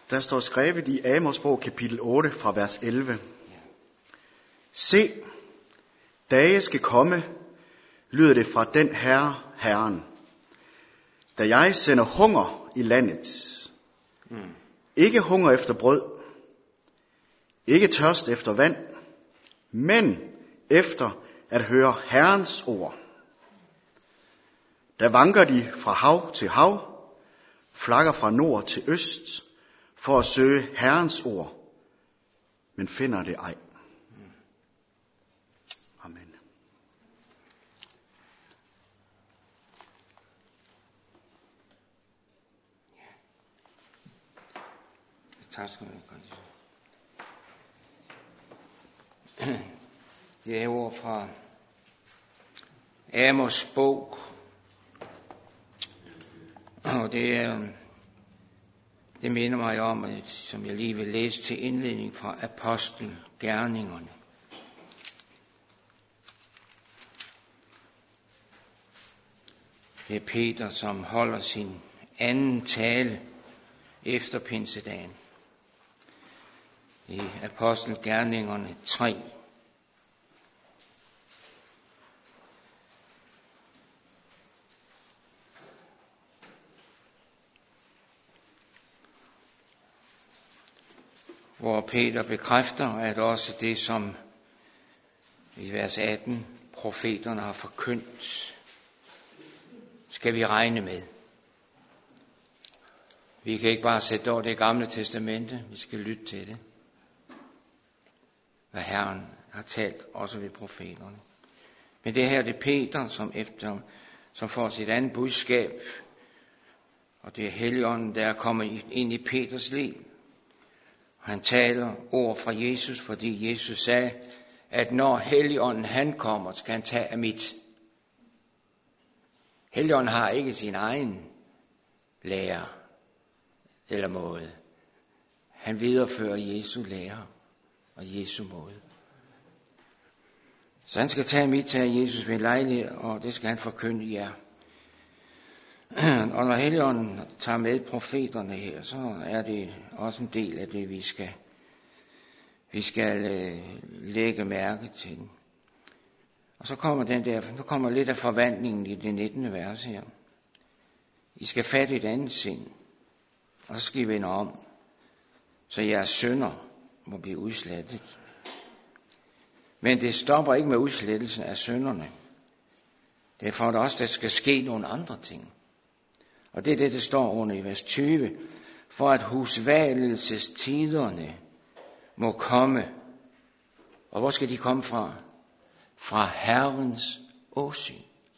Der står skrevet i Amos bog kapitel 8 fra vers 11. Se, dage skal komme, lyder det fra den Herren, da jeg sender hunger i landet. Ikke hunger efter brød, ikke tørst efter vand, men efter at høre Herrens ord. Der vanker de fra hav til hav, flakker fra nord til øst, for at søge Herrens ord, men finder det ej. Amen. Tak skal du have. Det er ord fra Amos bog, og det minder mig om, som jeg lige vil læse til indledning fra Apostelgerningerne. Det er Peter, som holder sin anden tale efter pinsedagen. I Apostelgerningerne 3. Hvor Peter bekræfter, at også det, som i vers 18 profeterne har forkyndt, skal vi regne med. Vi kan ikke bare sætte over det gamle testamente, vi skal lytte til det. Hvad Herren har talt også ved profeterne. Men det her, det er Peter, som får sit andet budskab, og det er Helligånden, der kommer ind i Peters liv. Han taler ord fra Jesus, fordi Jesus sagde, at når Helligånden han kommer, skal han tage af mit. Helligånden har ikke sin egen lære eller måde. Han viderefører Jesu lære og Jesu måde. Så han skal tage mit til Jesus ved lejlighed, og det skal han forkynde jer. Og når Helligånden tager med profeterne her, så er det også en del af det, vi skal lægge mærke til. Og så kommer lidt af forvandlingen i det 19. vers her. I skal fatte et andet sind, og så skal I vende om, så jeres synder må blive udslettet. Men det stopper ikke med udslettelsen af synderne. Det er for at også, der skal ske nogle andre ting. Og det er det, der står under i vers 20. For at husvalgelsestiderne må komme. Og hvor skal de komme fra? Fra Herrens åsyn.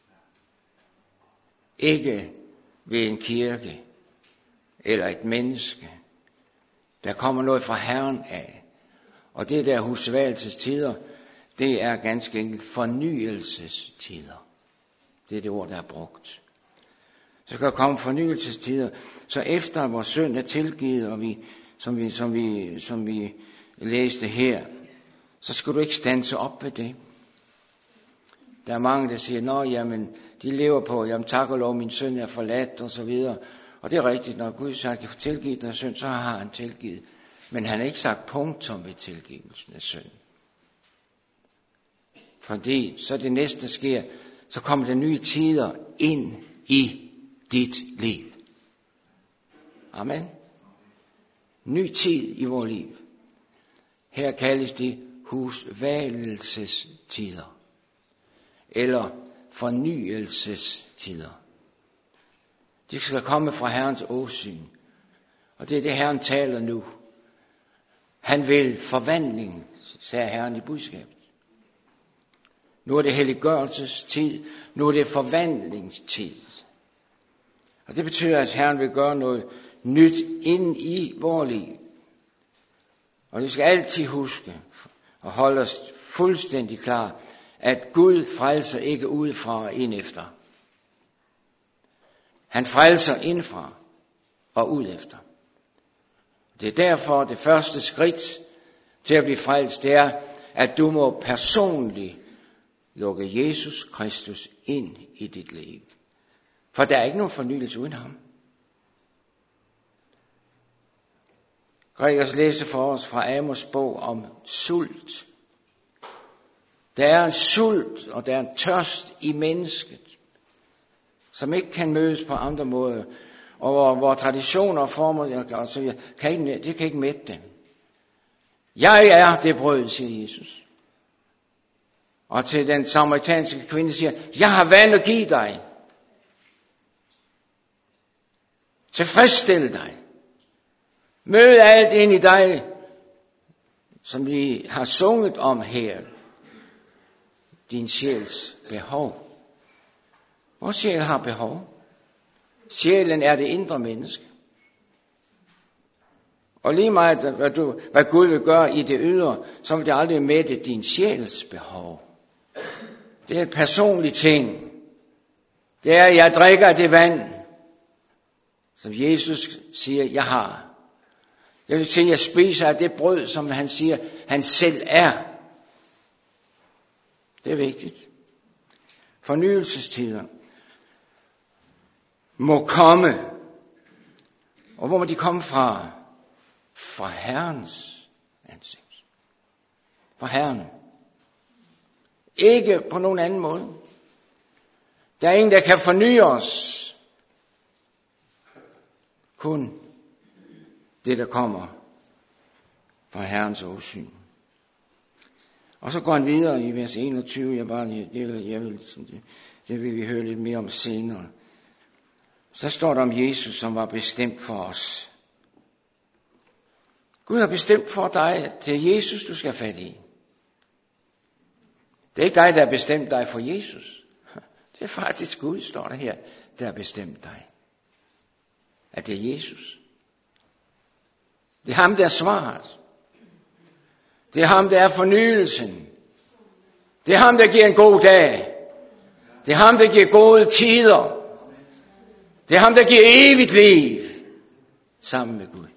Ikke ved en kirke eller et menneske. Der kommer noget fra Herren af. Og det der husvalgelsestider, det er ganske enkelt fornyelsestider. Det er det ord, der er brugt. Så skal der komme fornyelsestider, så efter vores synd er tilgivet, og som vi læste her, så skal du ikke standse op ved det. Der er mange, der siger, jamen, de lever på, jamen tak og lov, min synd er forladt, og så videre. Og det er rigtigt, når Gud siger, at han kan tilgive dig synd, så har han tilgivet. Men han har ikke sagt punktum ved tilgivelsen af synd. Fordi så det næste, der sker, så kommer der nye tider ind i dit liv. Amen. Ny tid i vores liv. Her kaldes det husvalgelsestider. Eller fornyelsestider. Det skal komme fra Herrens åsyn. Og det er det, Herren taler nu. Han vil forvandling, sagde Herren i budskabet. Nu er det helliggørelsestid. Nu er det forvandlingstid. Og det betyder, at Herren vil gøre noget nyt ind i vores liv. Og vi skal altid huske og holde os fuldstændig klar, at Gud frelser ikke udefra og ind efter. Han frelser indfra og ud efter. Det er derfor det første skridt til at blive frelst, det er, at du må personligt lukke Jesus Kristus ind i dit liv. For der er ikke nogen fornyelse uden ham. Gregers læse for os fra Amos bog om sult. Der er en sult, og der er en tørst i mennesket, som ikke kan mødes på andre måder, og hvor traditioner og former og så videre, det kan ikke mætte dem. Jeg er det brød, siger Jesus. Og til den samaritanske kvinde siger, jeg har vand at give dig. Tilfredsstil dig. Mød alt ind i dig, som vi har sunget om her. Din sjæls behov. Vores sjæl har behov. Sjælen er det indre menneske. Og lige meget, hvad Gud vil gøre i det ydre, så vil det aldrig mætte din sjæls behov. Det er en personlig ting. Det er, at jeg drikker af det vand, som Jesus siger, jeg har. Det vil sige, at jeg spiser af det brød, som han siger, han selv er. Det er vigtigt. Fornyelsestider må komme. Og hvor må de komme fra? Fra Herrens ansigt. Fra Herren. Ikke på nogen anden måde. Der er ingen, der kan forny os. Kun det, der kommer fra Herrens åsyn. Og så går han videre i vers 21. Det vil vi høre lidt mere om senere. Så står der om Jesus, som var bestemt for os. Gud har bestemt for dig, det er Jesus, du skal fat i. Det er ikke dig, der har bestemt dig for Jesus. Det er faktisk Gud, står der her, der har bestemt dig. At det er Jesus. Det er ham, der er svaret. Det er ham, der er fornyelsen. Det er ham, der giver en god dag. Det er ham, der giver gode tider. Det er ham, der giver evigt liv. Sammen med Gud.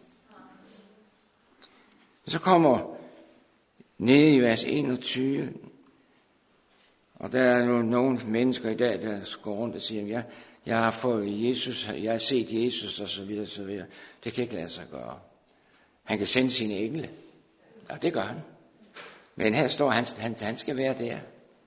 Så kommer nede i vers 21. Og der er nogle mennesker i dag, der går rundt og siger, jeg har fået Jesus, jeg har set Jesus og så videre, så videre. Det kan ikke lade sig gøre. Han kan sende sine engle. Ja, det gør han. Men her står, han skal være der,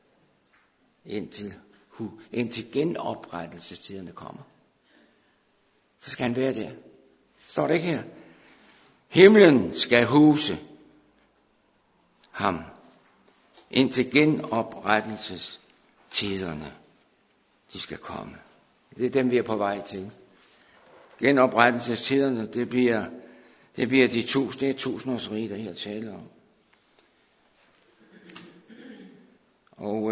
indtil genoprettelsestiderne kommer. Så skal han være der. Står det ikke her? Himlen skal huse ham, indtil genoprettelsestiderne, de skal komme. Det er dem, vi er på vej til. Genoprettelsestiderne, det bliver de 1000-årsrige, der her taler om. Og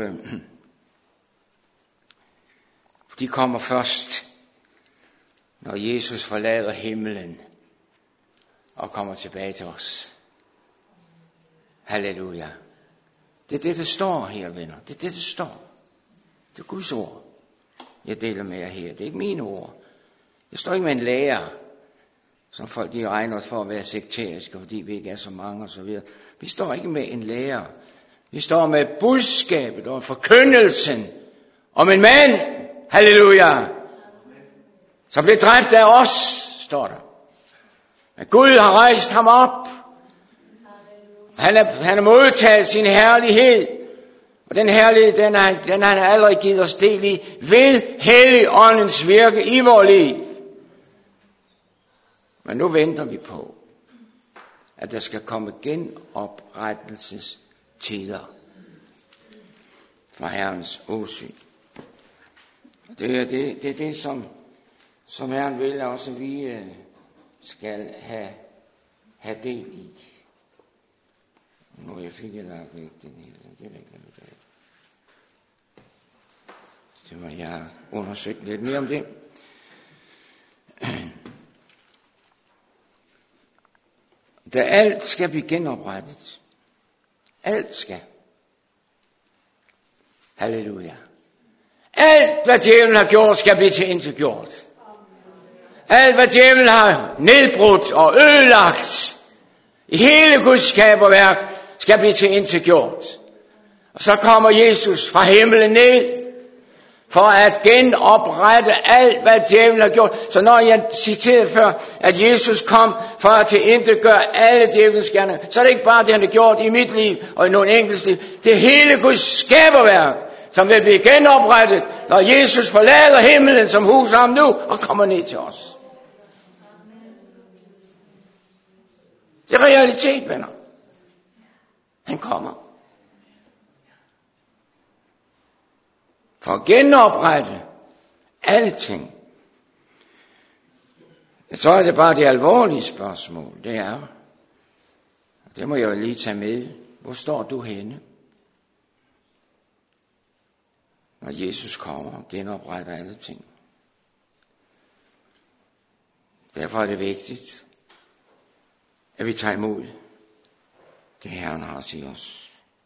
de kommer først, når Jesus forlader himlen og kommer tilbage til os. Halleluja. Det er det, der står her, venner. Det er det, der står. Det er Guds ord. Jeg deler med jer her. Det er ikke mine ord. Jeg står ikke med en lærer, som folk de regner os for at være sekteriske, fordi vi ikke er så mange og så videre. Vi står ikke med en lærer. Vi står med budskabet og forkyndelsen om en mand, halleluja, som blev dræbt af os, står der. Men Gud har rejst ham op. Han har modtaget sin herlighed. Og den herlighed, den har han allerede givet os del i ved Helligåndens virke i vores liv. Men nu venter vi på, at der skal komme genoprettelsestider fra Herrens åsyn. Det er det, som Herren vil også, vi skal have del i. Nu jeg fik lagt væk den hele. Det var jeg undersøgt lidt mere om det. Da alt skal blive genoprettet. Alt skal. Halleluja. Alt hvad djævlen har gjort skal blive til intet gjort. Alt hvad djævlen har nedbrudt og ødelagt i hele Guds skaberværk skal blive til intet gjort. Og så kommer Jesus fra himlen ned for at genoprette alt, hvad djævlen har gjort. Så når jeg citerede før, at Jesus kom for at tilintetgøre alle djævelens gerninger, så er det ikke bare det, han har gjort i mit liv og i nogle enkeltes liv. Det er hele Guds skaberværk, som vil blive genoprettet, når Jesus forlader himlen, som huser ham nu, og kommer ned til os. Det er realitet, venner. Han kommer. For at genoprette alting. Så er det bare det alvorlige spørgsmål. Det er, og det må jeg jo lige tage med. Hvor står du henne? Når Jesus kommer og genopretter alle ting. Derfor er det vigtigt, at vi tager imod det Herren har at sige os.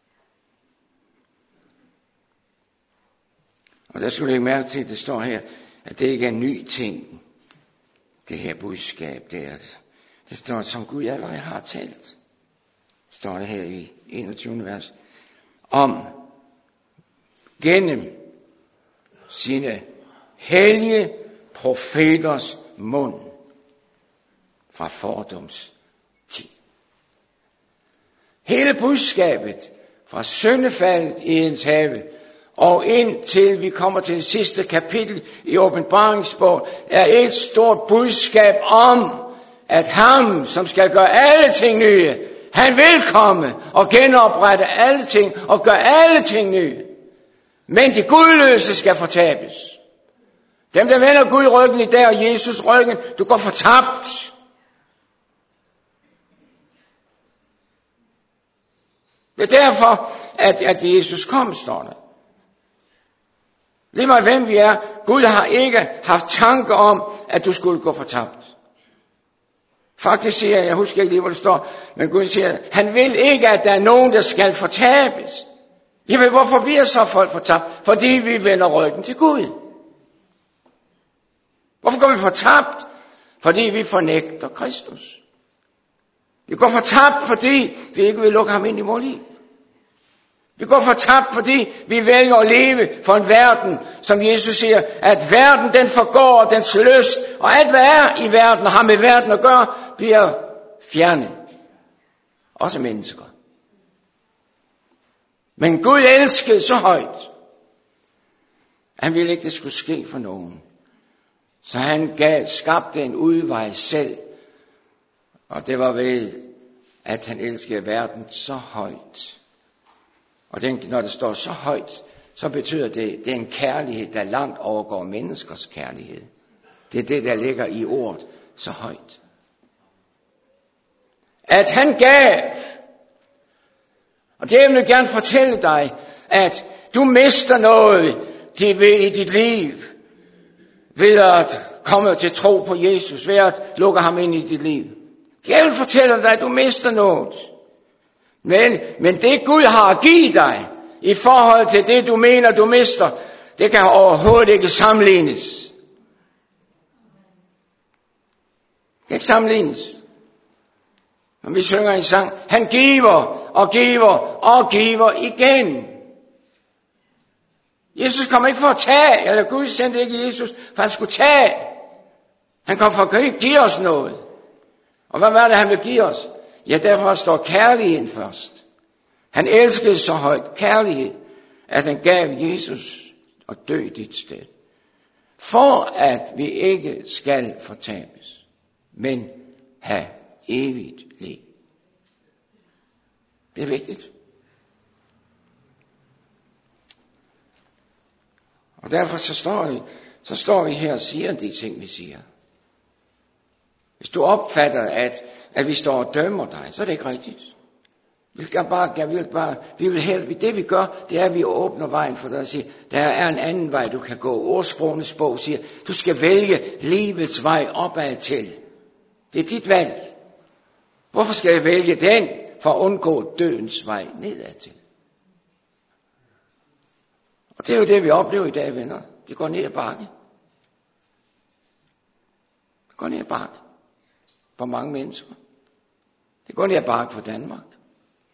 Og der skal du lægge mærke til, at det står her, at det ikke er en ny ting, det her budskab. Det står, som Gud allerede har talt. Står det her i 21. vers. Om gennem sine hellige profeters mund fra fordums tid. Hele budskabet fra syndefaldet i Edens have og indtil vi kommer til det sidste kapitel i åbenbaringsbogen, er et stort budskab om, at ham, som skal gøre alle ting nye, han vil komme og genoprette alle ting og gøre alle ting nye. Men de gudløse skal fortabes. Dem, der vender Gud ryggen i dag og Jesus ryggen, du går fortabt. Det er derfor, at Jesus kom, står der. Lige meget hvem vi er, Gud har ikke haft tanker om, at du skulle gå fortabt. Faktisk siger jeg husker ikke lige, hvor det står, men Gud siger, han vil ikke, at der er nogen, der skal fortabes. Jamen, hvorfor bliver så folk fortabt? Fordi vi vender ryggen til Gud. Hvorfor går vi fortabt? Fordi vi fornægter Kristus. Vi går fortabt, fordi vi ikke vil lukke ham ind i vores liv. Vi går fortabt, fordi vi vælger at leve for en verden, som Jesus siger, at verden den forgår, dens lyst, og alt hvad er i verden og har med verden at gøre, bliver fjernet. Også mennesker. Men Gud elskede så højt. Han ville ikke, det skulle ske for nogen. Så han skabte en udvej selv. Og det var ved, at han elskede verden så højt. Og når det står så højt, så betyder det er en kærlighed, der langt overgår menneskers kærlighed. Det er det, der ligger i ordet så højt. At han gav. Og det vil jeg gerne fortælle dig, at du mister noget i dit liv ved at komme til tro på Jesus, ved at lukke ham ind i dit liv. Jeg vil fortælle dig, at du mister noget. Men det Gud har at give dig, i forhold til det du mener du mister, det kan overhovedet ikke sammenlignes. Det kan ikke sammenlignes. Når vi synger en sang, han giver og giver og giver igen. Jesus kom ikke for at tage, eller Gud sendte ikke Jesus, for han skulle tage. Han kom for at give os noget. Og hvad var det, han ville give os? Ja, derfor står kærligheden først. Han elskede så højt kærlighed, at han gav Jesus at dø dit sted. For at vi ikke skal fortabes, men have evigt liv. Det er vigtigt. Og derfor så står vi her og siger de ting, vi siger. Hvis du opfatter, at vi står og dømmer dig, så er det ikke rigtigt. Vi vil helst, det vi gør, det er, at vi åbner vejen for dig og siger, der er en anden vej, du kan gå. Ordsprogenes bog siger, du skal vælge livets vej opad til. Det er dit valg. Hvorfor skal jeg vælge den? For at undgå dødens vej nedad til. Og det er jo det, vi oplever i dag, venner. Det går ned ad bakke. Det går ned ad bakke. For mange mennesker. Det går ned ad bakke for Danmark.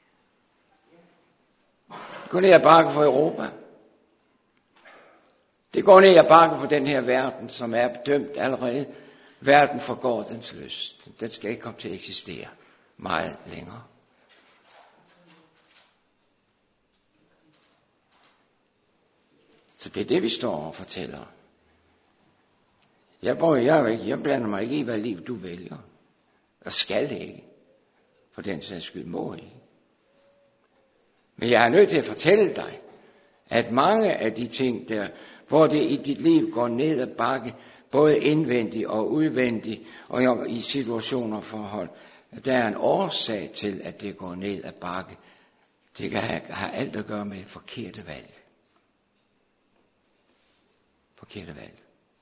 Det går ned ad bakke for Europa. Det går ned ad bakke på den her verden, som er bedømt allerede. Verden forgår dens lyst. Den skal ikke komme til at eksistere meget længere. Så det er det, vi står og fortæller. Jeg blander mig ikke i, hvad liv du vælger. Og skal ikke. For den sags skyld må ikke. Men jeg er nødt til at fortælle dig, at mange af de ting der, hvor det i dit liv går ned ad bakke, både indvendigt og udvendigt, og i situationer og forhold, der er en årsag til, at det går ned ad bakke. Det kan have alt at gøre med forkerte valg. Forkerte valg.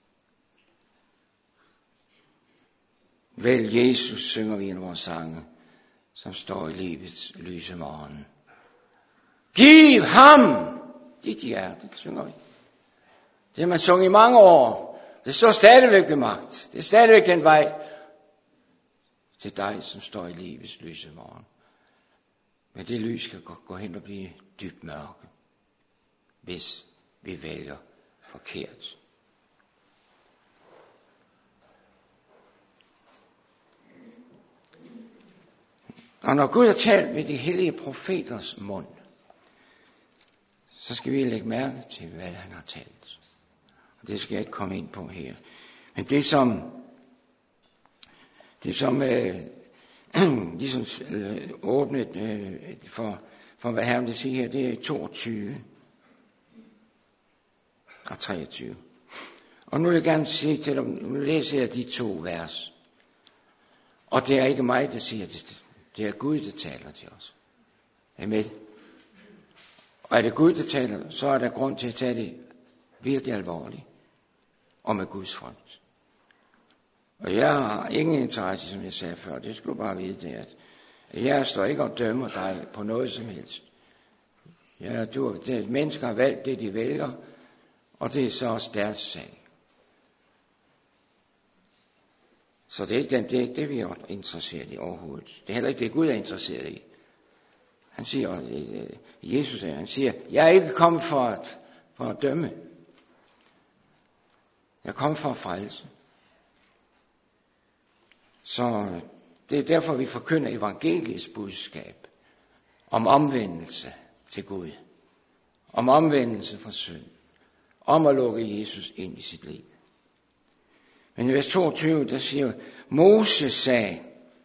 Vælg Jesus, synger vi i vores sange, som står i livets lyse morgen. Giv ham dit hjerte, synger vi. Det har man sunget i mange år. Det står stadigvæk ved magt. Det er stadigvæk den vej til dig, som står i livets lyse morgen. Men det lys skal gå hen og blive dybt mørke, hvis vi vælger forkert. Og når Gud har talt med de hellige profeters mund, så skal vi lægge mærke til, hvad han har talt. Og det skal jeg ikke komme ind på her. Men det som ligesom åbnet for hvad Herren vil sige her, det er 22 og 23. Og nu vil jeg gerne sige til dem, nu læser jeg de 2 vers. Og det er ikke mig, der siger det. Det er Gud, der taler til os. Er I med? Og er det Gud, der taler, så er der grund til at tage det virkelig alvorligt. Og med Guds frygt. Og jeg har ingen interesse, som jeg sagde før. Det skulle du bare vide, det at jeg står ikke og dømmer dig på noget som helst. Mennesker har valgt det, de vælger. Og det er så også deres sag. Så det er ikke det, vi er interesseret i overhovedet. Det er heller ikke det, Gud er interesseret i. Han siger, Jesus siger, han siger, jeg er ikke kommet for at dømme. Jeg er kommet for at frelse. Så det er derfor, vi forkynder evangeliets budskab om omvendelse til Gud. Om omvendelse fra synd. Om at lukke Jesus ind i sit liv. Men i vers 22, der siger Moses sagde,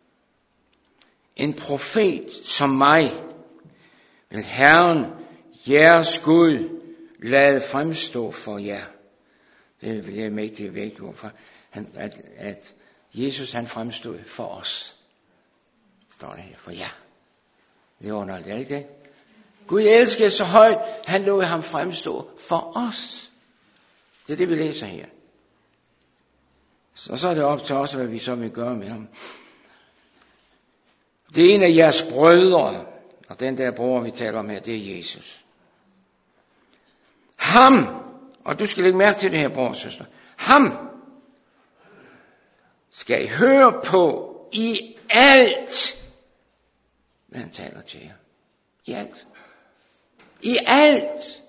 en profet som mig vil Herren, jeres Gud, lade fremstå for jer. Det vil jeg mægtigt væk, hvorfor at Jesus han fremstod for os. Står det her, for jer. Det er underligt, er det ikke det? Gud elskede så højt, han lod ham fremstå for os. Det er det, vi læser her. Og så er det op til os, hvad vi så vil gøre med ham. Det er en af jeres brødre, og den der bror, vi taler om her, det er Jesus. Ham, og du skal lægge mærke til det her, bror og søster. Ham skal I høre på i alt, hvad han taler til jer. I alt. I alt.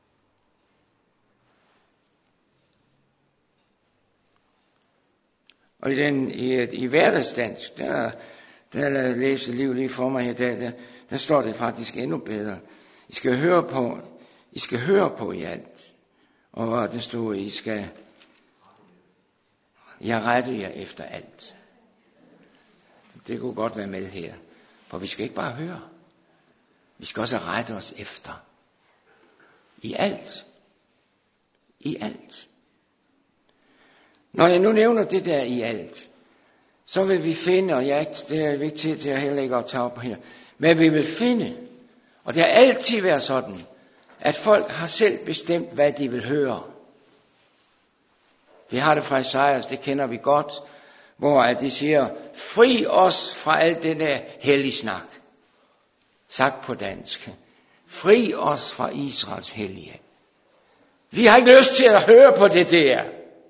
Og i hverdagsdansk, der læser liv lige for mig her, der står det faktisk endnu bedre. I skal høre på i alt. Og der står, jeg retter jer efter alt. Det kunne godt være med her. For vi skal ikke bare høre. Vi skal også rette os efter. I alt. I alt. Når jeg nu nævner det der i alt, så vil vi finde, og det er vigtigt til at heller ikke at tage op her, men vi vil finde, og det har altid været sådan, at folk har selv bestemt, hvad de vil høre. Vi har det fra Esajas, det kender vi godt, hvor de siger, fri os fra alt det der hellig snak. Sagt på dansk. Fri os fra Israels hellige. Vi har ikke lyst til at høre på det der.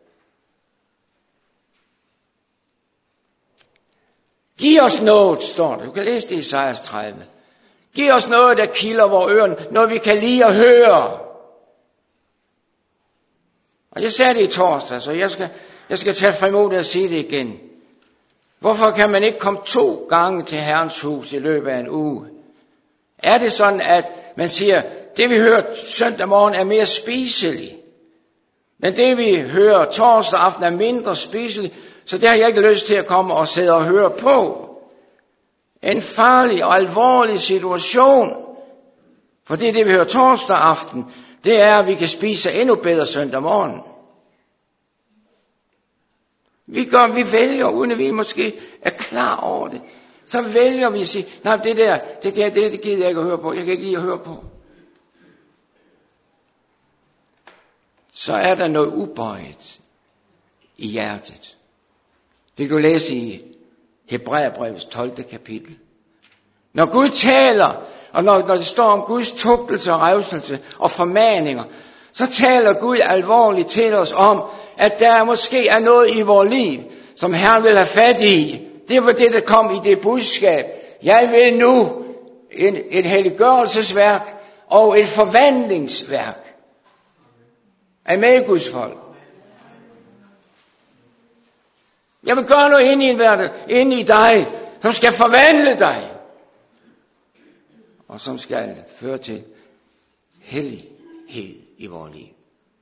Giv os noget, står det. Du kan læse det i Esajas 30. Giv os noget, der kilder vores ører, noget vi kan lide at høre. Og jeg sagde det i torsdag, så jeg skal tage frimodigt og sige det igen. Hvorfor kan man ikke komme 2 gange til Herrens hus i løbet af en uge? Er det sådan, at man siger, det vi hører søndag morgen er mere spiseligt, men det vi hører torsdag aften er mindre spiseligt, så det har jeg ikke lyst til at komme og sidde og høre på. En farlig og alvorlig situation, for det vi hører torsdag aften, det er, at vi kan spise endnu bedre søndag morgen. Vi vælger, uden at vi måske er klar over det, så vælger vi at sige, nej, det gider jeg ikke at høre på, jeg kan ikke lide at høre på. Så er der noget ubøjet i hjertet. Det kan du læse i Hebræerbrevets 12. kapitel. Når Gud taler, og når det står om Guds tugtelse og revselse og formaninger, så taler Gud alvorligt til os om, at der måske er noget i vores liv, som Herren vil have fat i. Det var det, der kom i det budskab. Jeg vil nu et helliggørelsesværk og et forvandlingsværk. Er med, Guds folk? Jeg vil gøre noget inde i dig, som skal forvandle dig. Og som skal føre til hellighed i vores liv.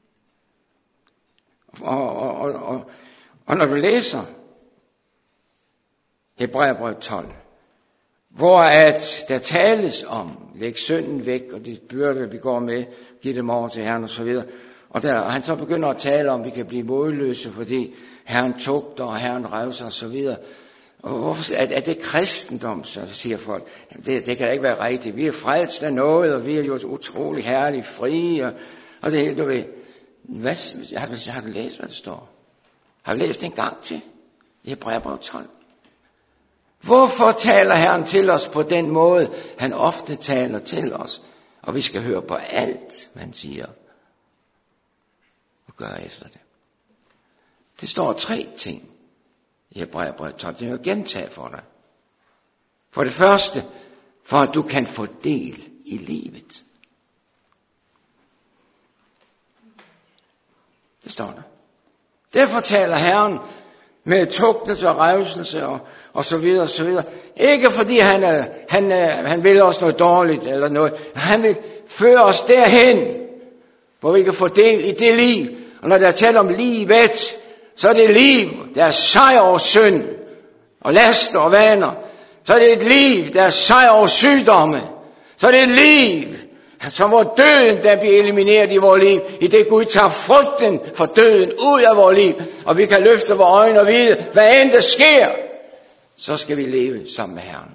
Og når du læser Hebræerbrevet 12, hvor at der tales om, læg synden væk, og det byrde, vi går med, giv dem over til Herren og så videre. Og han så begynder at tale om, at vi kan blive modløse, fordi Herren tugter, og Herren revser og så videre. Og hvorfor er det kristendom, så siger folk. Det kan da ikke være rigtigt. Vi er frelst af noget, og vi er jo utrolig herlige, frie, og det hele, du ved. Har du læst, hvad det står? Har du læst det en gang til? I Hebræerbrevet 12. Hvorfor taler Herren til os på den måde, han ofte taler til os? Og vi skal høre på alt, man siger. Og gøre efter det. Det står 3 ting i Hebræerbrevet 12. Det vil jeg gentage for dig. For det første, for at du kan få del i livet. Det står der. Derfor taler Herren med tugtelse og revselse og så videre og så videre. Ikke fordi han vil os noget dårligt eller noget. Han vil føre os derhen, hvor vi kan få del i det liv. Og når der er tale om livet, så er det liv, der er sejr over synd og laster og vaner. Så er det et liv, der er sejr over sygdomme. Så er det et liv, som hvor døden der bliver elimineret i vores liv, i det Gud tager frygten for døden ud af vores liv, og vi kan løfte vores øjne og vide, hvad end der sker, så skal vi leve sammen med Herren.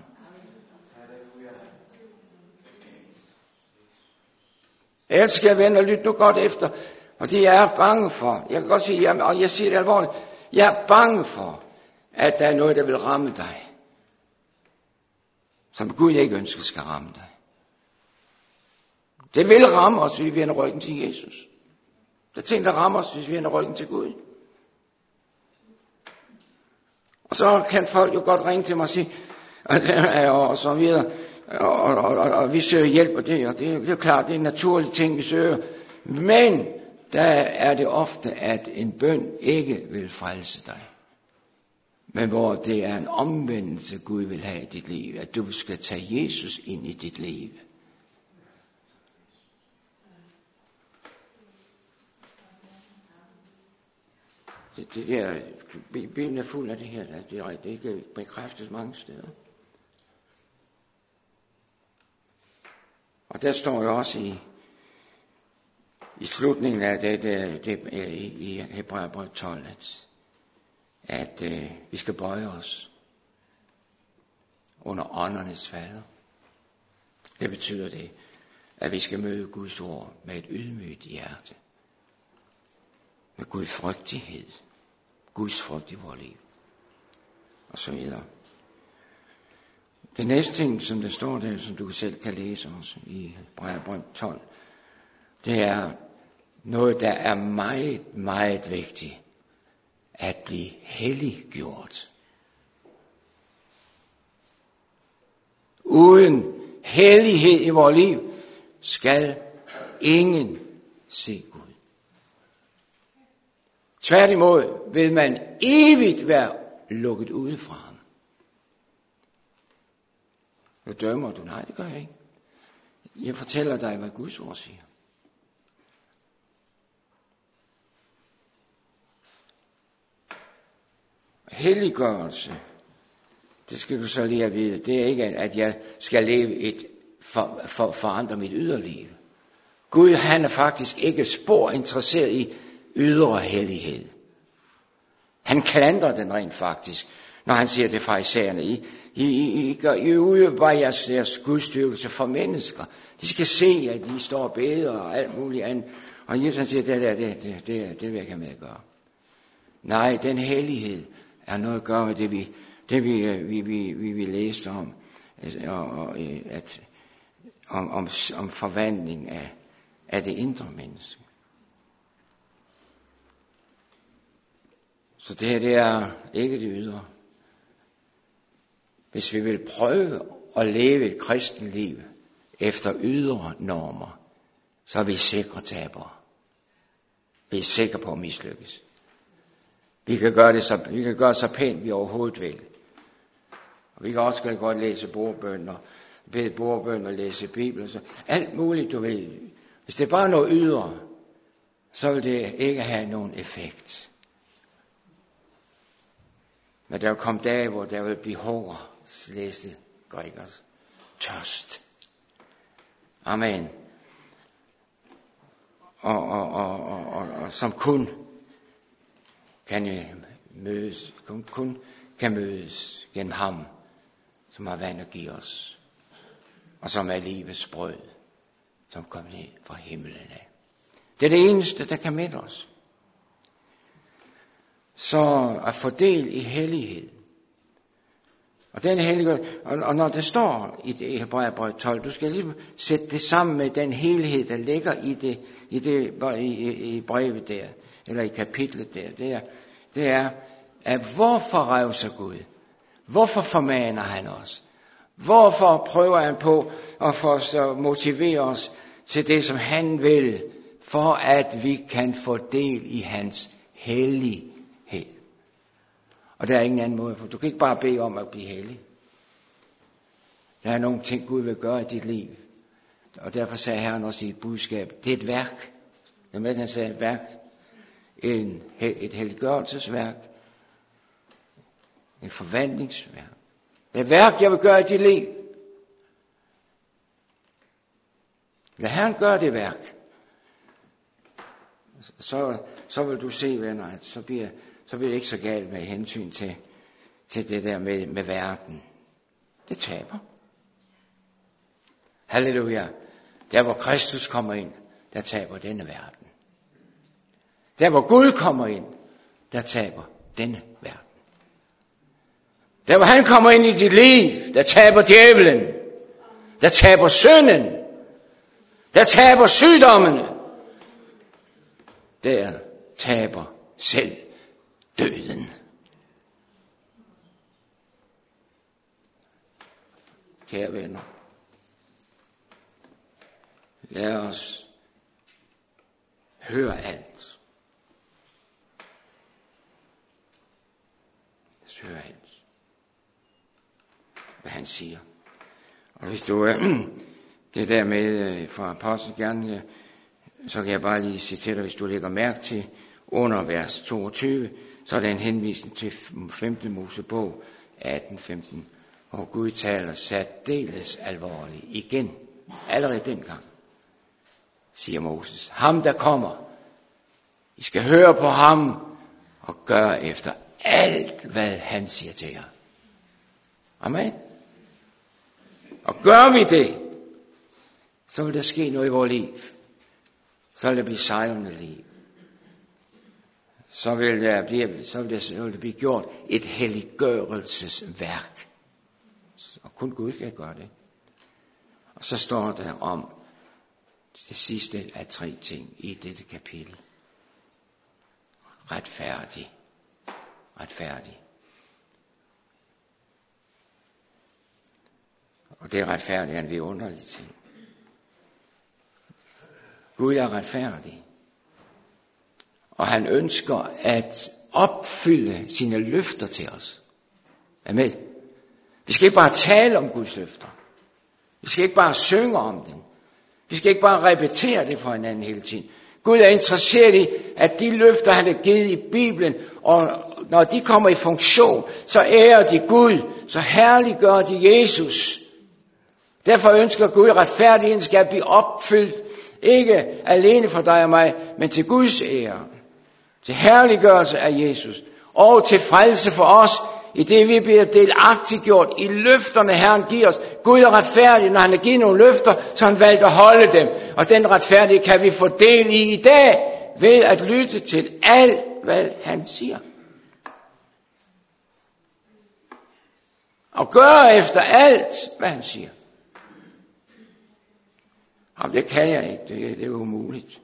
Elsker venner, lyt nu godt efter, og det jeg er bange for, jeg kan godt sige, og jeg siger det alvorligt, jeg er bange for, at der er noget, der vil ramme dig, som Gud ikke ønsker skal ramme dig. Det vil ramme os, hvis vi vender ryggen til Jesus. Der er ting, der rammer os, hvis vi vender ryggen til Gud. Og så kan folk jo godt ringe til mig og sige, og så videre, og vi søger hjælp, og det er jo klart, det er en naturlig ting, vi søger. Men der er det ofte, at en bøn ikke vil frelse dig. Men hvor det er en omvendelse, Gud vil have i dit liv, at du skal tage Jesus ind i dit liv. Det her, Bibelen er fuld af det her, det kan bekræftes mange steder. Og der står jo også i slutningen af det i Hebræerbrevet 12, at vi skal bøje os under åndernes fader. Det betyder det, at vi skal møde Guds ord med et ydmygt hjerte. Med Guds frygtighed. Guds frygt i vores liv. Og så videre. Det næste ting, som der står der, som du selv kan læse også i Hebræerbrevet 12, det er noget, der er meget, meget vigtigt. At blive helliggjort. Uden hellighed i vores liv, skal ingen se Gud. Tværtimod vil man evigt være lukket ude fra ham. Nu dømmer du? Nej, det gør jeg ikke. Jeg fortæller dig, hvad Guds ord siger. Helliggørelse, det skal du så lige have vide, det er ikke, at jeg skal leve forandre mit yderliv. Gud, han er faktisk ikke spor interesseret i ydre hellighed. Han klandrer den rent faktisk, når han siger det farisæerne. I udøver jeres gudstyrkelse for mennesker. De skal se, at I står og beder og alt muligt andet. Og Jesus han siger, det vil jeg ikke have med at gøre. Nej, den hellighed er noget at gøre med det vi læste om, om forvandling af det indre menneske. Så det her, det er ikke det ydre. Hvis vi vil prøve at leve et kristent liv efter ydre normer, så er vi sikre tabere. Vi er sikre på at mislykkes. Vi kan gøre det så pænt, vi overhovedet vil. Og vi kan også godt læse bordbøn og læse Bibelen. Så alt muligt, du vil. Hvis det er bare noget ydre, så vil det ikke have nogen effekt. Men der vil komme dage, hvor der vil blive hunger, læste Gregers, tørst. Amen. Og som kun kan mødes gennem ham, som har vand at give os, og som er livets brød, som kommer ned fra himlen af. Det er det eneste, der kan mætte os. Så at få del i hellighed. Og den hellighed, og når det står i Hebræerbrevet 12, du skal ligesom sætte det sammen med den helhed, der ligger i brevet der, eller i kapitlet der. Det er, at hvorfor revser Gud? Hvorfor formaner han os? Hvorfor prøver han på at få os at motivere os til det, som han vil, for at vi kan få del i hans hellighed? Og der er ingen anden måde, for du kan ikke bare bede om at blive hellig. Der er nogle ting, Gud vil gøre i dit liv. Og derfor sagde Herren også i et budskab, det er et værk. Det er med, han sagde et værk. Et helliggørelsesværk. Et forvandlingsværk. Det er et værk, jeg vil gøre i dit liv. Lad Herren gøre det værk. Så vil du se, venner, at så bliver det ikke så galt med hensyn til det der med verden. Det taber. Halleluja. Der hvor Kristus kommer ind, der taber denne verden. Der hvor Gud kommer ind, der taber denne verden. Der hvor han kommer ind i dit liv, der taber djævelen. Der taber synden. Der taber sygdommene. Der taber selv døden. Kære venner, lad os høre alt. Lad os høre alt, hvad han siger. Og hvis du det der med fra Apostlen gerne, så kan jeg bare lige sige til dig, hvis du lægger mærke til under vers 22, så er der en henvisning til 5. Mosebog 18:15, hvor Gud taler særdeles alvorligt igen. Allerede dengang, siger Moses, ham der kommer, I skal høre på ham og gøre efter alt, hvad han siger til jer. Amen. Og gør vi det, så vil der ske noget i vores liv. Så vil der blive sejrende liv. Så vil det blive gjort et helliggørelsesværk. Og kun Gud kan gøre det. Og så står der om det sidste af 3 ting i dette kapitel. Retfærdig. Retfærdig. Og det er retfærdigt, en vidunderlig ting. Gud er retfærdig. Og han ønsker at opfylde sine løfter til os. Er med? Vi skal ikke bare tale om Guds løfter. Vi skal ikke bare synge om den. Vi skal ikke bare repetere det for hinanden hele tiden. Gud er interesseret i, at de løfter, han har givet i Bibelen, og når de kommer i funktion, så ærer de Gud, så herliggør de Jesus. Derfor ønsker Gud, at retfærdigheden skal blive opfyldt, ikke alene for dig og mig, men til Guds ære, til herliggørelse af Jesus, og til frelse for os, i det vi bliver delagtiggjort i løfterne, Herren giver os. Gud er retfærdig, når han har givet nogle løfter, så han valgt at holde dem. Og den retfærdighed kan vi få del i dag, ved at lytte til alt, hvad han siger. Og gøre efter alt, hvad han siger. Jamen, det kan jeg ikke, det er umuligt.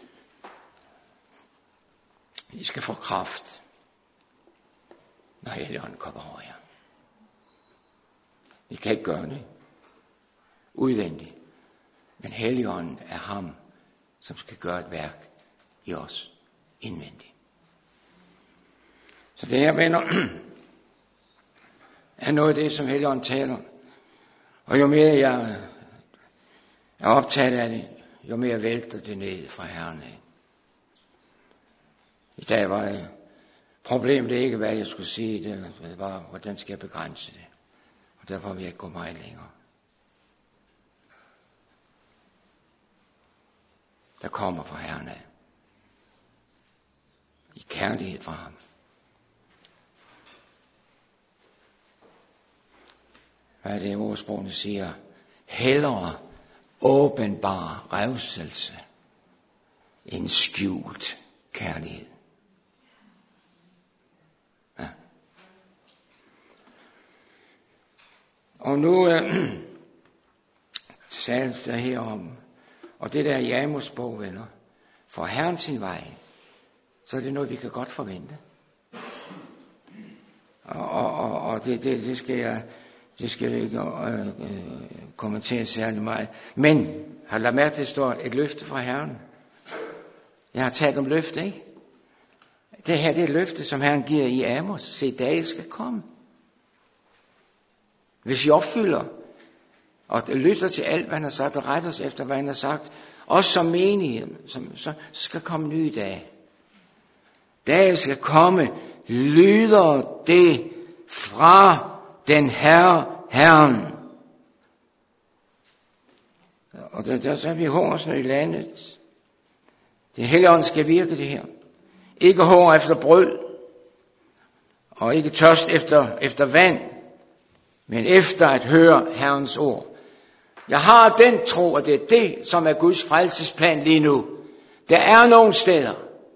I skal få kraft, når Helligånden kommer over jer. Vi kan ikke gøre det udvendigt, men Helligånden er ham, som skal gøre et værk i os indvendigt. Så det her, venner, er noget af det, som Helligånden taler om. Og jo mere jeg er optaget af det, jo mere vælter det ned fra Herren af. I dag var problemet ikke, hvad jeg skulle sige, det var, hvordan skal jeg begrænse det. Og derfor vil jeg ikke gå meget længere. Der kommer fra Herren af. I kærlighed fra ham. Hvad er det, ordsprogene siger? Hellere åbenbar revselse end skjult kærlighed. Ja. Og nu tales der her om, og det der i Amos bog, venner, for Herren sin vej, så er det noget, vi kan godt forvente. Og det skal jeg ikke kommentere særlig meget. Men har lagt mærke til, at der står et løfte fra Herren. Jeg har talt om løfte, ikke? Det her det er et løfte, som Herren giver i Amos. Se, dage skal komme. Hvis I opfylder og lytter til alt, hvad han har sagt, og retter os efter, hvad han har sagt, også som menighed, så skal komme nye dage. Dage skal komme, lyder det fra den Herren. Og der er vi hungersnød i landet. Det Helligånden skal virke det her. Ikke hunger efter brød, og ikke tørst efter vand, men efter at høre Herrens ord. Jeg har den tro, at det er det, som er Guds frelsesplan lige nu. Der er nogle steder,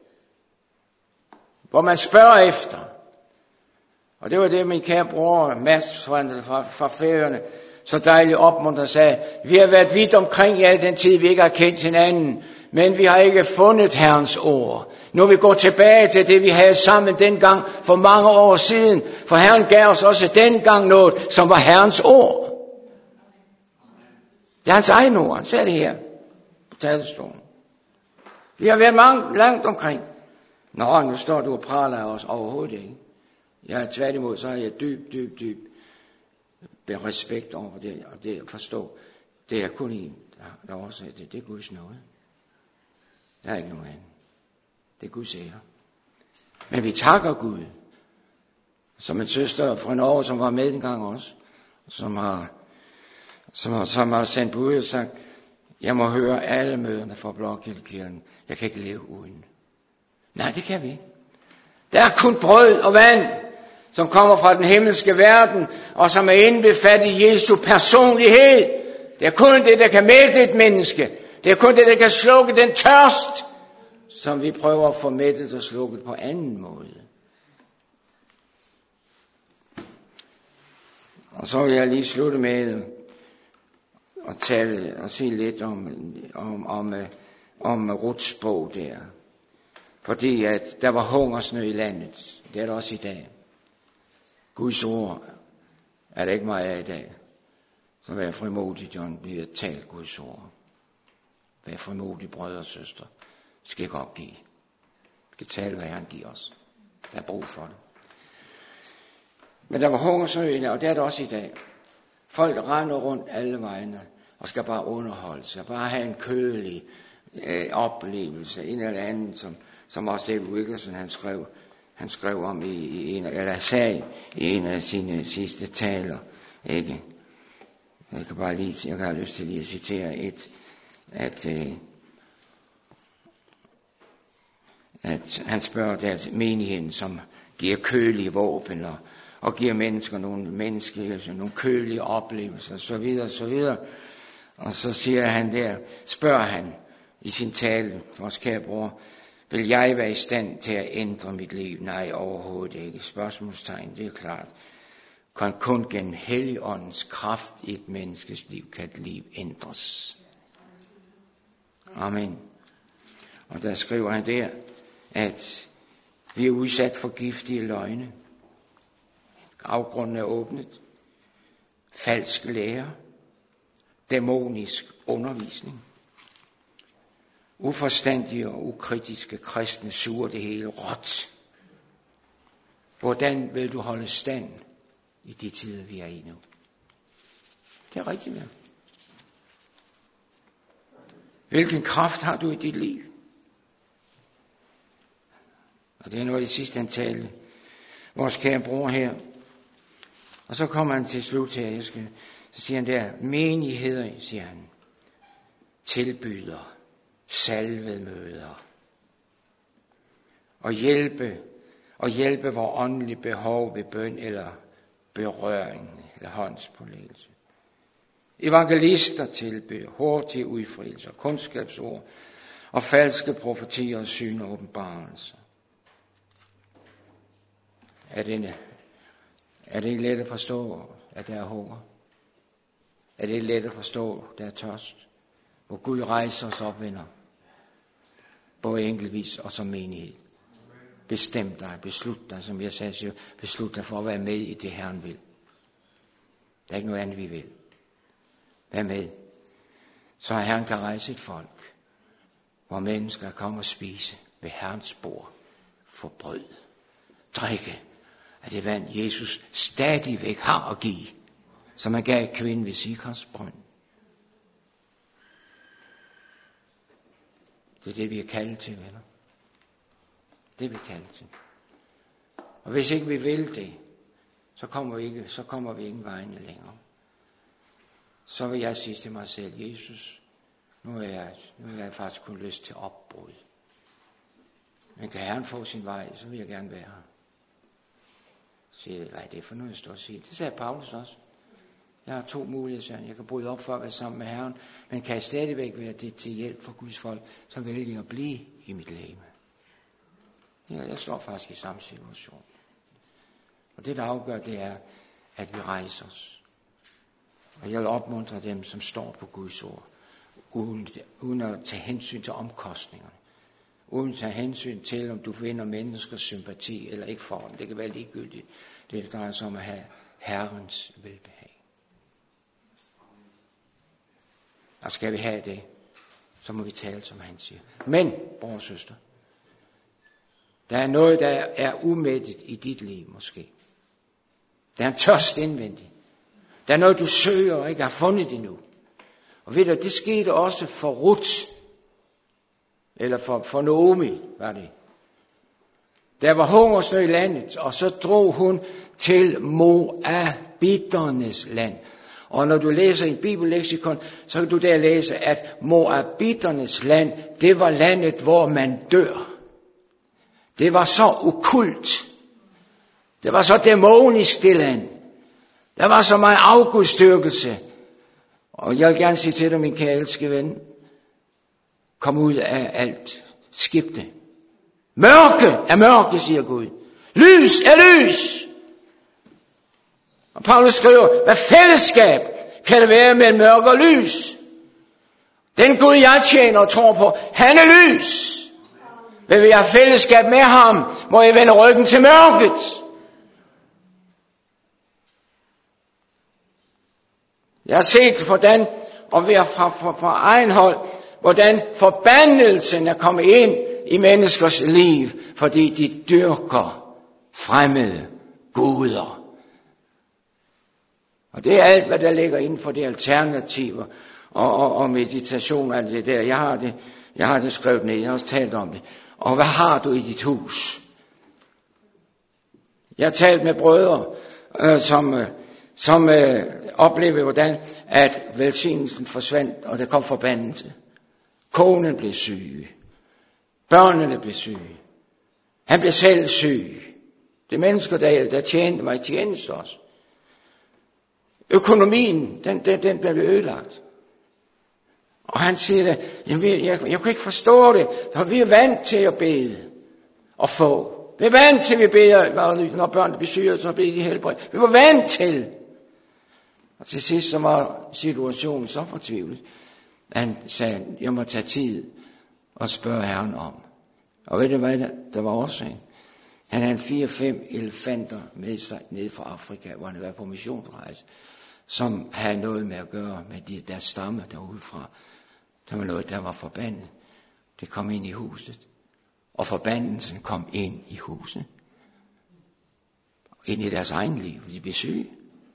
hvor man spørger efter. Og det var det, min kære bror Mads fra Færøerne så dejligt opmuntret sagde. Vi har været vidt omkring i al den tid, vi ikke har kendt hinanden, men vi har ikke fundet Herrens ord. Nu vi går tilbage til det, vi havde sammen dengang for mange år siden, for Herren gav os også dengang noget, som var Herrens ord. Det er hans egen ord, han sagde det her på talerstolen. Vi har været langt omkring. Nå, nu står du og praler af os overhovedet ikke. Jeg er tværtimod, så har jeg dyb respekt over det, og det at forstå. Det er kun en, der oversætter det. Det er Guds nåde. Der er ikke nogen anden. Det er Guds ære. Men vi takker Gud, som en søster fra Norge, som var med en gang også, som har sendt bud og sagt, jeg må høre alle møderne fra Blåkildekirken. Jeg kan ikke leve uden. Nej, det kan vi ikke. Der er kun brød og vand, som kommer fra den himmelske verden, og som er indbefattet i Jesu personlighed. Det er kun det, der kan mætte et menneske. Det er kun det, der kan slukke den tørst, som vi prøver at få mættet og slukket på anden måde. Og så vil jeg lige slutte med at tale og sige lidt om Ruths bog der. Fordi at der var hungersnød i landet. Det er der også i dag. Guds ord er der ikke meget af i dag. Så vær frimodig, John, bliver talt Guds ord. Vær frimodig, brødre og søstre. Skal ikke opgive. skal tale, hvad Herren giver os. Der er brug for det. Men der var hungersnød, og det er det også i dag. Folk render rundt alle vegne og skal bare underholde sig, bare have en kødelig oplevelse, en eller anden, som også David Wilkerson han skrev om sagde i en af sine sidste taler, ikke? Jeg kan have lyst til lige at citere at han spørger der menigheden, som giver kølige våben og giver mennesker nogle kølige oplevelser, så videre. Og så spørger han i sin tale, vores kære bror, vil jeg være i stand til at ændre mit liv? Nej, overhovedet ikke. Spørgsmålstegn, det er klart. Kun gennem Helligåndens kraft i et menneskes liv kan et liv ændres. Amen. Og der skriver han der, at vi er udsat for giftige løgne. Afgrunden er åbnet. Falsk lære. Dæmonisk undervisning. Uforstandige og ukritiske kristne suger det hele råt. Hvordan vil du holde stand i de tider, vi er i nu? Det er rigtigt, ja. Hvilken kraft har du i dit liv? Og det er noget af det sidste, han talte. Vores kære bror her. Og så kommer han til slut her. Så siger han der, menigheder, siger han, tilbyder salvede møder. Og hjælpe vores åndelige behov ved bøn eller berøring eller håndspålæggelse. Evangelister tilbyder hurtige udfrielser, kundskabsord og falske profetier og syn og åbenbarelser. Er det ikke let at forstå, at der er hunger? Er det ikke let at forstå, at der er tørst? Hvor Gud rejser os op, venner. Både enkeltvis og som menighed. Bestem dig, beslut dig, som jeg sagde, beslut dig for at være med i det, Herren vil. Der er ikke noget andet, vi vil. Vær med. Så Herren kan rejse et folk, hvor mennesker kommer og spise ved Herrens bord, få brød, drikke af det vand, Jesus stadigvæk har at give, som han gav kvinden ved Sikars brønd. Det er det, vi er kaldet til, venner. Det er vi kaldet til. Og hvis ikke vi vil det, så kommer vi ingen vegne længere. Så vil jeg sige til mig selv, Jesus, nu er jeg faktisk kun lyst til opbrud. Men kan Herren få sin vej, så vil jeg gerne være her. Så siger jeg, hvad er det for noget, jeg står og siger? Det sagde Paulus også. Jeg har 2 muligheder, jeg kan bryde op for at være sammen med Herren, men kan jeg stadigvæk være det til hjælp for Guds folk, så vælger jeg at blive i mit legeme. Ja, jeg står faktisk i samme situation. Og det, der afgør, det er, at vi rejser os. Og jeg vil opmuntre dem, som står på Guds ord, uden at tage hensyn til omkostningerne. Uden at tage hensyn til, om du vinder menneskers sympati eller ikke får den. Det kan være ligegyldigt. Det drejer sig om at have Herrens velbehag. Og skal vi have det, så må vi tale, som han siger. Men, bror og søster, der er noget, der er umættet i dit liv måske. Der er en tørst indvendig. Der er noget, du søger og ikke har fundet endnu. Og ved du, det skete også for Ruth. Eller for Naomi, var det. Der var hungersnød i landet, og så drog hun til Moabiternes land. Og når du læser i bibelleksikon, så kan du der læse, at Moabiternes land, det var landet, hvor man dør. Det var så okkult. Det var så dæmonisk, det land. Der var så meget afgudstyrkelse. Og jeg vil gerne sige til dig, min kære elskede ven, kom ud af alt. Skib det. Mørke er mørke, siger Gud. Lys er lys. Og Paulus skriver, hvad fællesskab kan det være mellem mørke og lys? Den Gud, jeg tjener og tror på, han er lys. Vil vi have fællesskab med ham, må jeg vende ryggen til mørket. Jeg har set, hvordan, og vi har fra egen hold, hvordan forbandelsen er kommet ind i menneskers liv, fordi de dyrker fremmede guder. Og det er alt, hvad der ligger inden for det alternativer og meditation og alt det der. Jeg har det skrevet ned, jeg har også talt om det. Og hvad har du i dit hus? Jeg har talt med brødre, som oplevede, hvordan at velsignelsen forsvandt, og der kom forbandelse. Konen blev syg. Børnene blev syge. Han blev selv syg. Det mennesker, der tjente mig i tjeneste også. Økonomien, den blev ødelagt. Og han siger, jeg kan ikke forstå det, for vi er vant til at bede og få. Vi er vant til, at vi beder, når børn bliver syge, så bliver de helbredt. Vi var vant til. Og til sidst så var situationen så fortvivlet. Han sagde, jeg må tage tid og spørge Herren om. Og ved du hvad, der var årsagen? Han havde 4-5 elefanter med sig ned fra Afrika, hvor han havde været på missionsrejse, som havde noget med at gøre med der stamme derudefra. Der var noget, der var forbandet. Det kom ind i huset. Og forbandelsen kom ind i huset. Ind i deres egen liv. De blev syge.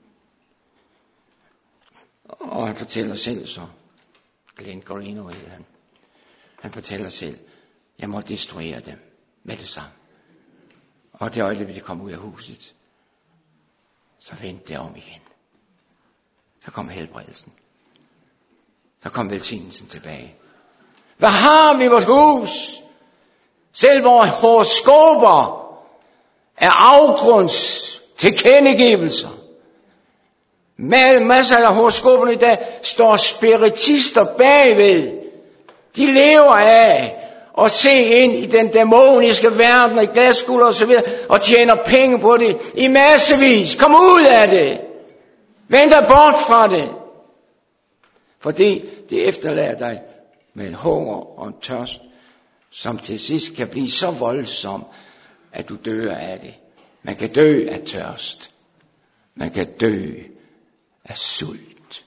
Og han fortæller selv så. Glenn Garino hedder han. Han fortæller selv. Jeg må destruere dem med det samme. Og det øjeblik, de kom ud af huset. Så vendte det om igen. Så kom helbredelsen. Så kom velsignelsen tilbage. Hvad har vi i vores hus? Selv vores horoskoper er afgrunds tilkendegivelser. Med masser af horoskoperne i dag står spiritister bagved. De lever af at se ind i den dæmoniske verden, i glaskugler og så videre, og tjener penge på det i massevis. Kom ud af det. Vend dig bort fra det. Fordi det efterlader dig med en hunger og en tørst, som til sidst kan blive så voldsom, at du dør af det. Man kan dø af tørst. Man kan dø af sult.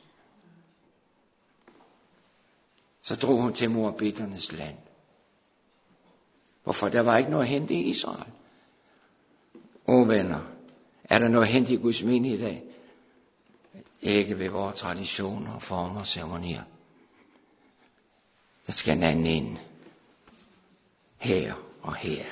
Så drog hun til Moabiternes land. Hvorfor? Der var ikke noget at hente i Israel. Venner, er der noget at hente i Guds menighed i dag? Ikke ved vores traditioner, former og ceremonier. Der skal en anden ind. Her og her.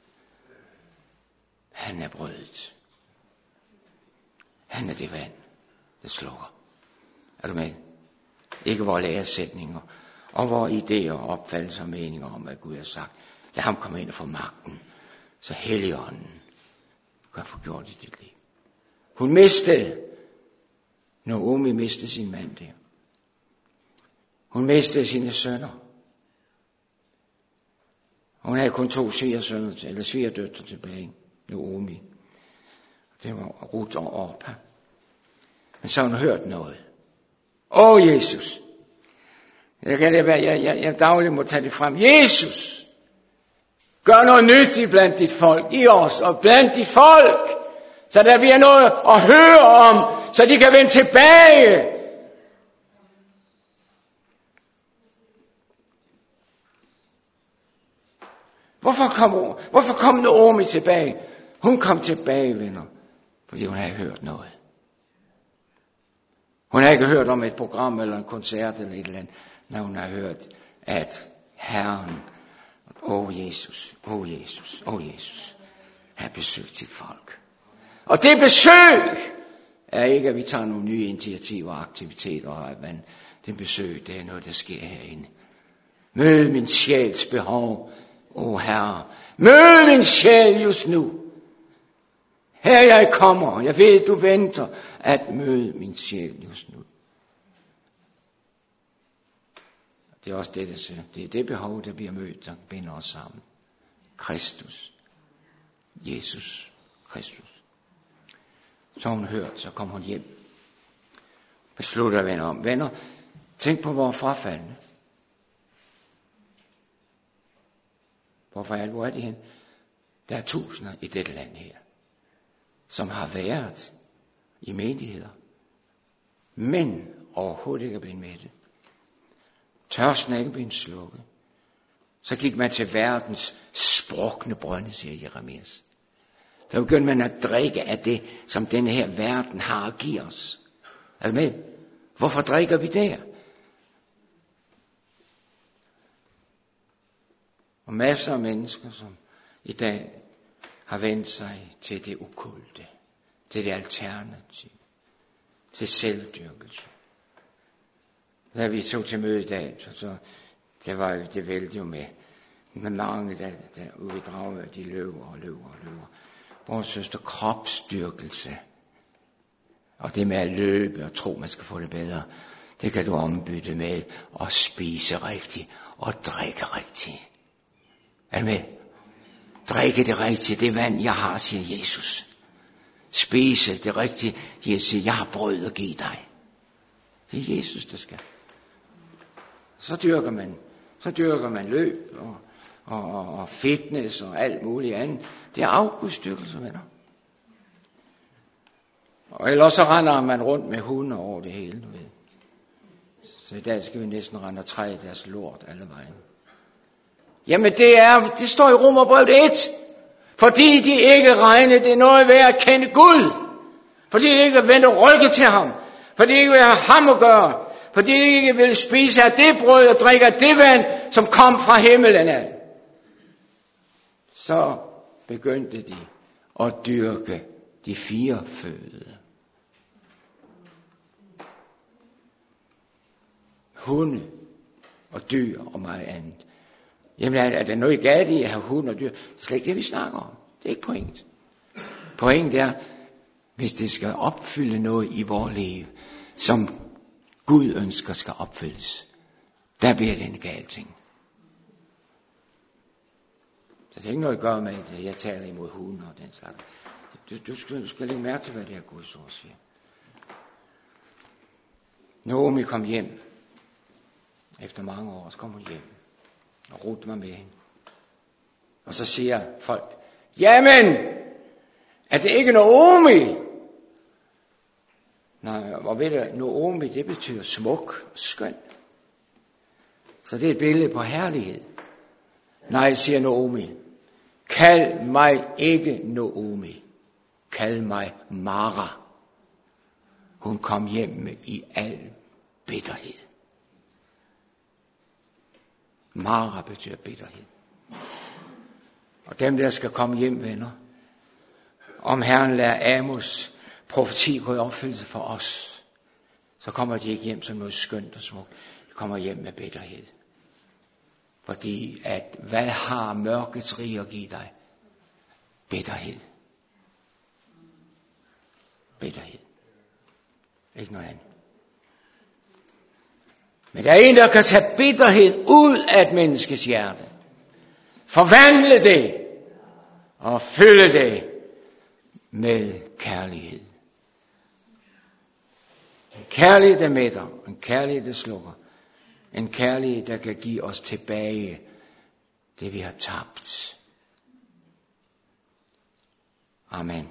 Han er brødet. Han er det vand, der slukker. Er du med? Ikke vores læresætninger og vores idéer og opfattelser og meninger om, hvad Gud har sagt. Lad ham komme ind og få magten, så Helligånden kan få gjort i dit liv. Hun mistede, Naomi mistede sin mand der. Hun mistede sine sønner. Hun havde kun 2 svigerdøtre tilbage, Naomi. Det var Ruth og Orpa. Men så har hun hørt noget. Jesus! Jeg dagligt må tage det frem. Jesus! Gør noget nyt blandt dit folk, i os og blandt dit folk, så der bliver noget at høre om, så de kan vende tilbage. Hvorfor kom Naomi tilbage? Hun kom tilbage, venner, fordi hun havde hørt noget. Hun havde ikke hørt om et program eller en koncert eller et eller andet, når hun har hørt, at Herren, Jesus, har besøgt sit folk. Og det besøg er ikke, at vi tager nogle nye initiativer og aktiviteter, men det besøg, det er noget, der sker herinde. Mød min sjæls behov, Herre. Mød min sjæl just nu. Her jeg kommer, jeg ved, du venter at møde min sjæl just nu. Det er også det, der siger. Det er det behov, der bliver mødt, der binder os sammen. Kristus. Jesus Kristus. Så hun hørt, så kom hun hjem. Beslutter at vende om. Venner, tænk på vores frafaldne. Hvor er de hen? Der er tusinder i dette land her, som har været i menigheder, men overhovedet ikke er blevet mættet. Tørsten er ikke blevet slukket. Så gik man til verdens sprukne brønde, siger Jeremias. Der begyndte man at drikke af det, som denne her verden har at give os. Er du med? Hvorfor drikker vi der? Og masser af mennesker, som i dag har vendt sig til det okulte, til det alternativ, til selvdyrkelse. Da vi tog til møde i dag, så det vælte jo med mange, der ude i Dragør, de løber. Vores søster, kropsdyrkelse, og det med at løbe og tro, man skal få det bedre, det kan du ombytte med at spise rigtigt og drikke rigtigt. Er du med? Drikke det rigtige, det vand, jeg har, siger Jesus. Spise det rigtige, Jesus siger, jeg har brød at give dig. Det er Jesus, der skal. Så dyrker man løb og fitness og alt muligt andet. Det er afgudsdyrkelse, venner. Og ellers så render man rundt med hunde over det hele, du ved. Så i dag skal vi næsten rende og træde deres lort alle vejen. Jamen det står i Romerbrevet 1. Fordi de ikke regner det noget værd at kende Gud. Fordi de ikke vender ryggen til ham. Fordi de ikke vil have ham at gøre. Fordi de ikke vil spise af det brød og drikke af det vand, som kom fra himmelen af. Så begyndte de at dyrke de 4 fødede. Hunde og dyr og meget andet. Jamen er der noget galt i at have hunde og dyr? Det er slet ikke det, vi snakker om. Det er ikke pointet. Pointet er, hvis det skal opfylde noget i vores liv, som Gud ønsker skal opfyldes, der bliver det en gal ting. Så det er ikke noget at gøre med, at jeg taler imod hunde og den slags. Du skal lægge mærke til, hvad det her Guds ord siger. Naomi kom hjem. Efter mange år, så kom hun hjem. Og Ruth var med hende. Og så siger folk, jamen, er det ikke Naomi? Nej, og ved du, Naomi, det betyder smuk og skøn. Så det er et billede på herlighed. Nej, siger Naomi, kald mig ikke Naomi. Kald mig Mara. Hun kom hjem i al bitterhed. Mara betyder bitterhed. Og dem, der skal komme hjem, venner, om Herren lader Amos profeti gå i opfyldelse for os, så kommer de ikke hjem som noget skønt og smukt. De kommer hjem med bitterhed. Fordi at, hvad har mørkets rige at give dig? Bitterhed. Bitterhed. Ikke noget andet. Men der er en, der kan tage bitterhed ud af et menneskes hjerte. Forvandle det. Og fylde det med kærlighed. En kærlighed, der mætter. En kærlighed, der slukker. En kærlighed, der kan give os tilbage det, vi har tabt. Amen.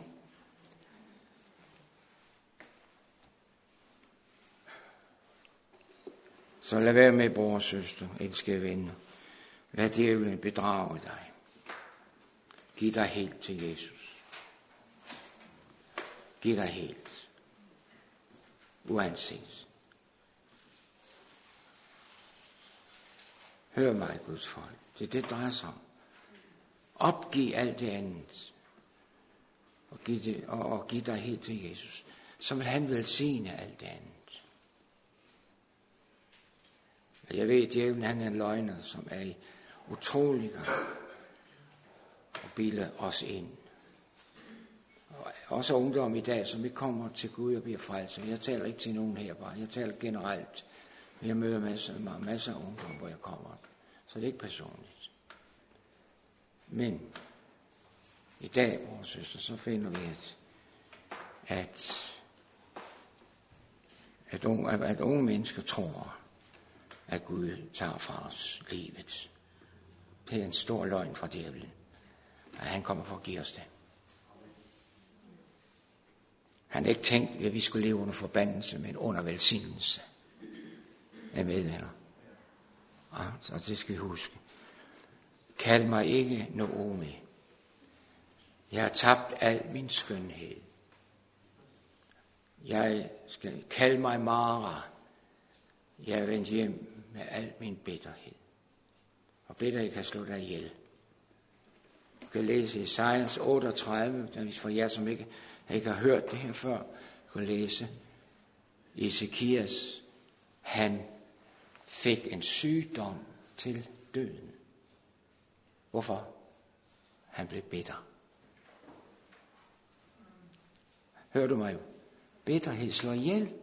Så lad være med, bror og søster, elskede venner. Lad djævlen bedrage dig. Giv dig helt til Jesus. Giv dig helt. Uanset. Hør mig, Guds folk. Det er det, drejer sig om. Opgiv alt det andet. Og giv dig helt til Jesus. Så vil han velsigne alt det andet. Jeg ved, at djævlen han er en løgner, som er i utrolig gang og bilder os ind. Og også ungdom i dag, som ikke kommer til Gud og bliver frelst. Jeg taler ikke til nogen her bare. Jeg taler generelt. Jeg møder masser af ungdom, hvor jeg kommer. Så det er ikke personligt. Men i dag, vores søster, så finder vi, at unge mennesker tror, at Gud tager fra os livet. Det er en stor løgn fra djævlen, at han kommer for at give os det. Han har ikke tænkt, at vi skulle leve under forbandelse, men under velsignelse. Er med, venner? Ja, så det skal vi huske. Kald mig ikke Naomi. Jeg har tabt al min skønhed. Jeg skal kalde mig Mara. Jeg er vendt hjem med al min bitterhed. Og bitterhed kan slå dig ihjel. Du kan læse Esajas 38, for jer som ikke har hørt det her før, kan læse Ezekias. Han fik en sygdom til døden. Hvorfor? Han blev bitter. Hører du mig jo? Bitterhed slår ihjel.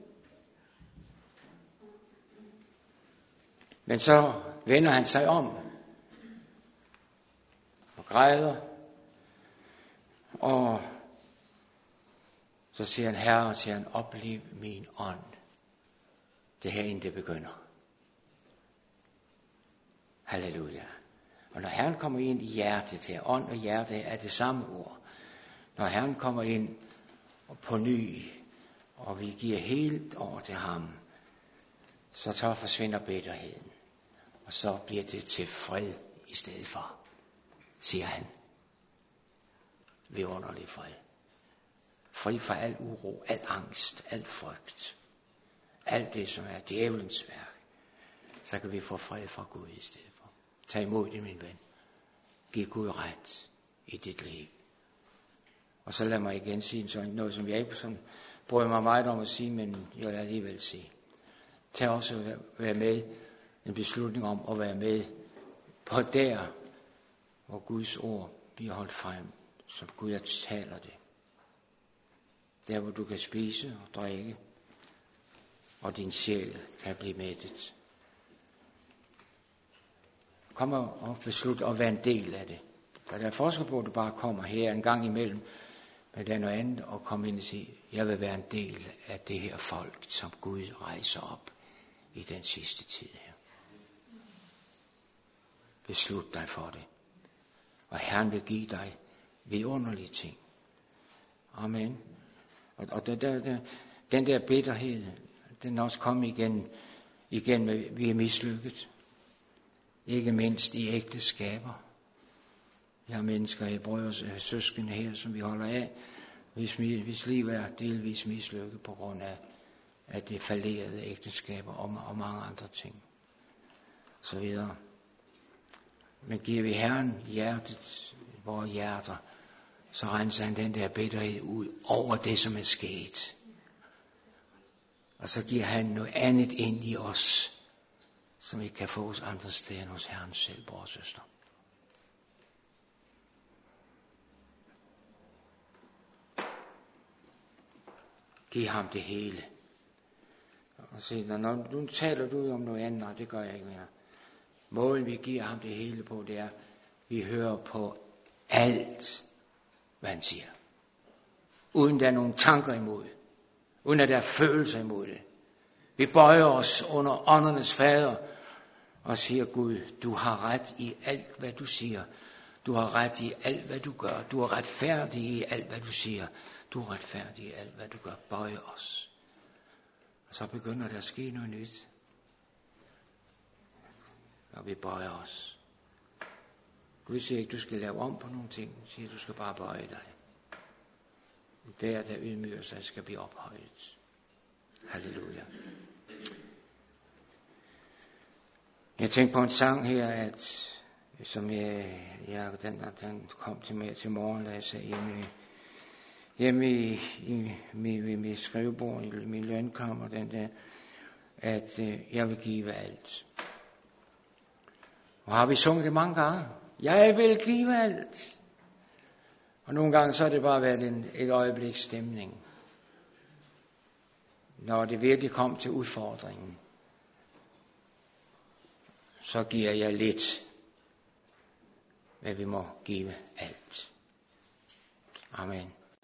Men så vender han sig om og græder, og så siger han, Herre, siger han, oplev min ånd. Det her inden det begynder. Halleluja. Og når Herren kommer ind i hjertet her, ånd og hjerte er det samme ord. Når Herren kommer ind og på ny, og vi giver helt over til ham, så forsvinder bitterheden. Og så bliver det til fred i stedet for, siger han. Vidunderlig fred. Fri fra al uro, al angst, al frygt. Alt det, som er djævelens værk. Så kan vi få fred fra Gud i stedet for. Tag imod det, min ven. Giv Gud ret i dit liv. Og så lad mig igen sige sådan noget, som jeg ikke bryder mig meget om at sige, men jeg vil alligevel sige. Tag også at være med, en beslutning om at være med på der, hvor Guds ord bliver holdt frem, som Gud taler det. Der, hvor du kan spise og drikke, og din sjæl kan blive mættet. Kom og beslut at være en del af det. For der er forskel på, at du bare kommer her en gang imellem, men der er noget andet at komme ind og sige, jeg vil være en del af det her folk, som Gud rejser op i den sidste tid her. Beslut dig for det. Og Herren vil give dig vidunderlige ting. Amen. Og den der bitterhed, den er også kommet igen med, vi er mislykket. Ikke mindst i ægteskaber. Jeg har mennesker, jeg brødre og søskende her, som vi holder af, hvis liv er delvis mislykket på grund af det fallerede ægteskaber og mange andre ting. Så videre. Men giver vi Herren hjertet, vores hjerter, så renser han den der bitterhed ud over det, som er sket. Og så giver han noget andet ind i os, som ikke kan fås andre steder end hos Herren selv, bror og søster. Giv ham det hele. Og se, når nu taler du om noget andet, og det gør jeg ikke mere. Måden vi giver ham det hele på, det er, vi hører på alt, hvad han siger. Uden der er nogen tanker imod. Uden at der er følelser imod det. Vi bøjer os under åndernes fader og siger, Gud, du har ret i alt, hvad du siger. Du har ret i alt, hvad du gør. Du er retfærdig i alt, hvad du siger. Du er retfærdig i alt, hvad du gør. Bøj os. Og så begynder der at ske noget nyt. Og vi bøjer os. Gud siger ikke, du skal lave om på nogle ting. Han siger, du skal bare bøje dig. Der ydmyger sig, skal blive ophøjet. Halleluja. Jeg tænkte på en sang her, som den kom til mig til morgen, da jeg sad hjemme i mit skrivebord, i min lønkammer, den der, at jeg vil give alt. Og har vi sunget det mange gange? Jeg vil give alt. Og nogle gange så har det bare været et øjebliks stemning. Når det virkelig kom til udfordringen, så giver jeg lidt, men vi må give alt. Amen.